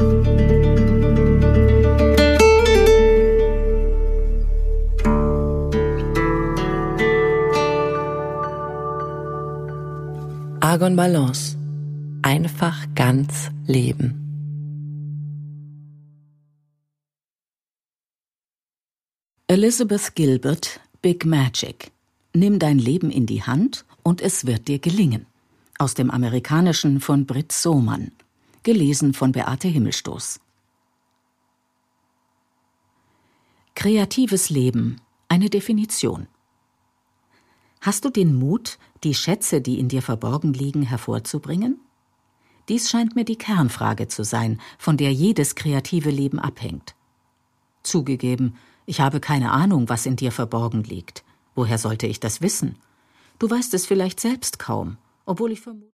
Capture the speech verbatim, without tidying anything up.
Argon Balance. Einfach ganz leben. Elizabeth Gilbert, Big Magic. Nimm dein Leben in die Hand und es wird dir gelingen. Aus dem Amerikanischen von Britt Sohmann. Gelesen von Beate Himmelstoß. Kreatives Leben. Eine Definition. Hast du den Mut, die Schätze, die in dir verborgen liegen, hervorzubringen? Dies scheint mir die Kernfrage zu sein, von der jedes kreative Leben abhängt. Zugegeben, ich habe keine Ahnung, was in dir verborgen liegt. Woher sollte ich das wissen? Du weißt es vielleicht selbst kaum, obwohl ich vermute...